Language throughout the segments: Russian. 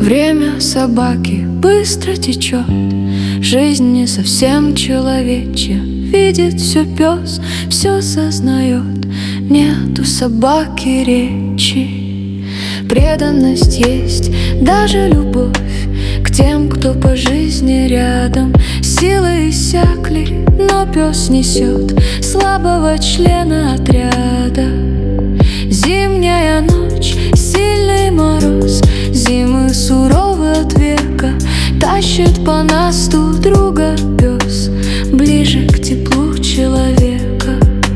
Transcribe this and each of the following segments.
Время собаки быстро течет, жизнь не совсем человечья. Видит все пес, все сознает, нету собаки речи. Преданность есть, даже любовь к тем, кто по жизни рядом. Силы иссякли, но пес несет слабого члена отряда. Зимняя ночь, сильный мороз, зимы суровы от века, тащит по насту друга пес ближе к теплу человека.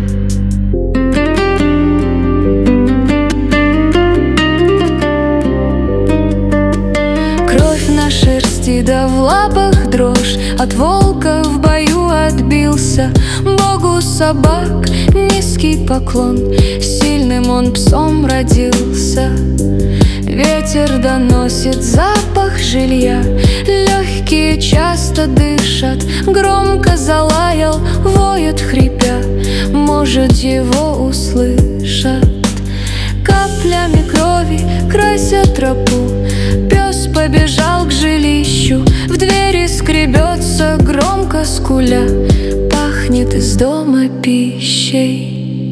Кровь на шерсти да в лапах дрожь, от волка в бою отбился. Богу собак низкий поклон, сильным он псом родился. Ветер доносит запах жилья, легкие часто дышат. Громко залаял, воет хрипя, может, его услышат. Каплями крови красят тропу, пес побежал к жилищу. В двери скребется, громко скуля, пахнет из дома пищей.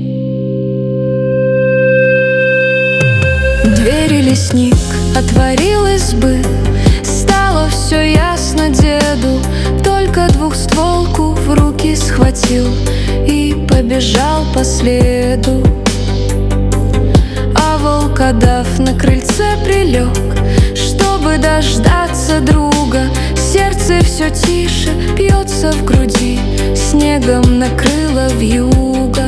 Двери лесник отворил избы, стало все ясно деду. Только двухстволку в руки схватил и побежал по следу. А волкодав на крыльце прилег, чтобы дождаться друга. Сердце все тише бьется в груди, снегом накрыло вьюга.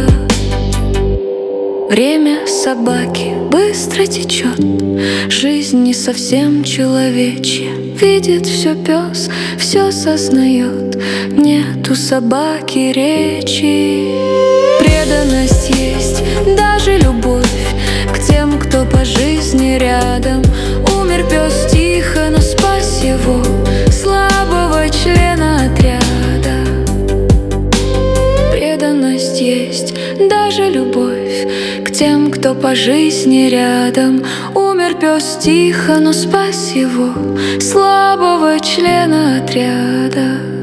Время собаки быстро течет, жизнь не совсем человечья. Видит все пес, все сознает, нету собаки речи. Преданность есть, даже любовь к тем, кто по жизни рядом. Умер пес тихо, но спас его слабого члена отряда. Преданность есть, даже любовь к тем, кто по жизни рядом. Умер пес тихо, но спас его слабого члена отряда.